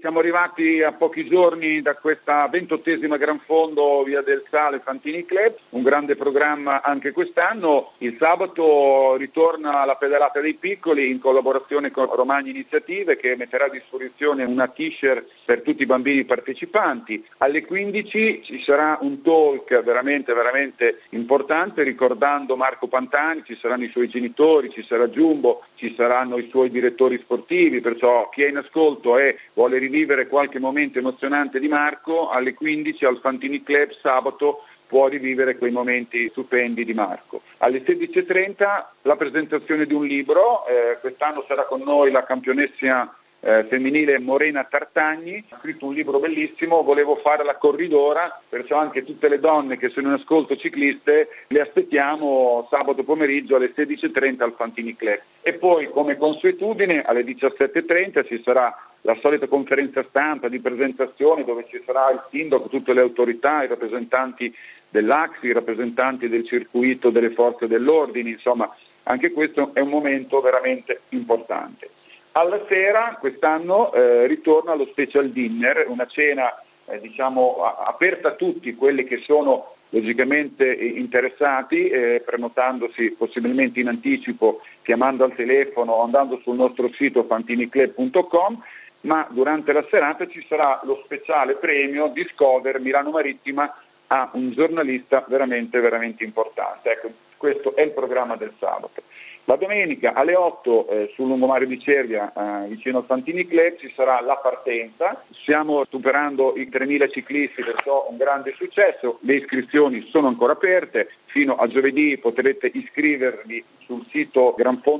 Siamo arrivati a pochi giorni da questa 28esima Gran Fondo Via del Sale Fantini Club, un grande programma anche quest'anno. Il sabato ritorna la pedalata dei piccoli in collaborazione con Romagna Iniziative, che metterà a disposizione una t-shirt per tutti i bambini partecipanti. Alle 15 ci sarà un talk veramente importante ricordando Marco Pantani, ci saranno i suoi genitori, ci sarà Jumbo, ci saranno i suoi direttori sportivi, perciò chi è in ascolto e vuole rivivere qualche momento emozionante di Marco, alle 15 al Fantini Club sabato può rivivere quei momenti stupendi di Marco. Alle 16.30 la presentazione di un libro, quest'anno sarà con noi la campionessa femminile Morena Tartagni, ha scritto un libro bellissimo, volevo fare la corridora, perciò anche tutte le donne che sono in ascolto cicliste le aspettiamo sabato pomeriggio alle 16.30 al Fantini Club. E poi come consuetudine alle 17.30 ci sarà la solita conferenza stampa di presentazione dove ci sarà il sindaco, tutte le autorità, i rappresentanti dell'AXI, i rappresentanti del circuito delle forze dell'ordine, insomma anche questo è un momento veramente importante. Alla sera quest'anno ritorna lo special dinner, una cena aperta a tutti quelli che sono logicamente interessati, prenotandosi possibilmente in anticipo, chiamando al telefono o andando sul nostro sito fantiniclub.com, ma durante la serata ci sarà lo speciale premio Discover Milano Marittima a un giornalista veramente importante. Ecco, questo è il programma del sabato. La domenica alle 8 sul lungomare di Cervia, vicino al Fantini Club, ci sarà la partenza. Stiamo superando i 3.000 ciclisti, perciò un grande successo. Le iscrizioni sono ancora aperte. Fino a giovedì potrete iscrivervi sul sito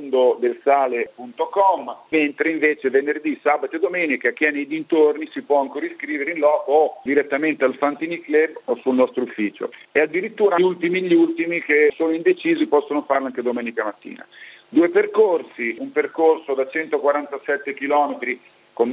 granfondodelsale.com, mentre invece venerdì, sabato e domenica chi è nei dintorni si può ancora iscrivere in loco o direttamente al Fantini Club o sul nostro ufficio. E addirittura gli ultimi che sono indecisi possono farlo anche domenica mattina. 2 percorsi, un percorso da 147 km con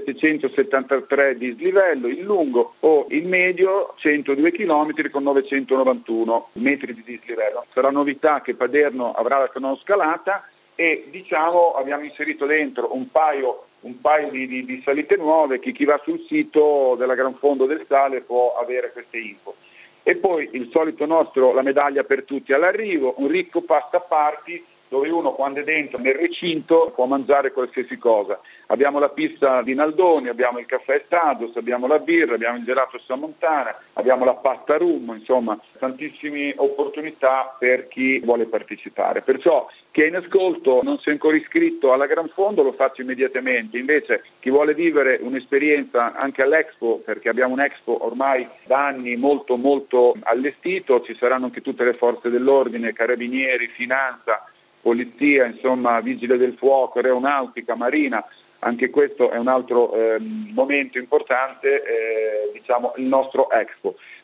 1773 di dislivello, il lungo o il medio 102 km con 991 metri di dislivello. Sarà novità che Paderno avrà la cronoscalata e abbiamo inserito dentro un paio di salite nuove, chi va sul sito della Gran Fondo del Sale può avere queste info. E poi il solito nostro, la medaglia per tutti all'arrivo, un ricco pasta party dove uno quando è dentro nel recinto può mangiare qualsiasi cosa. Abbiamo la pista di Naldoni, abbiamo il caffè Stados, abbiamo la birra, abbiamo il gelato Sammontana, abbiamo la pasta rum, insomma tantissime opportunità per chi vuole partecipare. Perciò chi è in ascolto non si è ancora iscritto alla Gran Fondo lo faccio immediatamente, invece chi vuole vivere un'esperienza anche all'Expo, perché abbiamo un Expo ormai da anni molto allestito, ci saranno anche tutte le forze dell'ordine, carabinieri, finanza, polizia, insomma vigile del fuoco, aeronautica, marina, anche questo è un altro momento importante, il nostro Expo.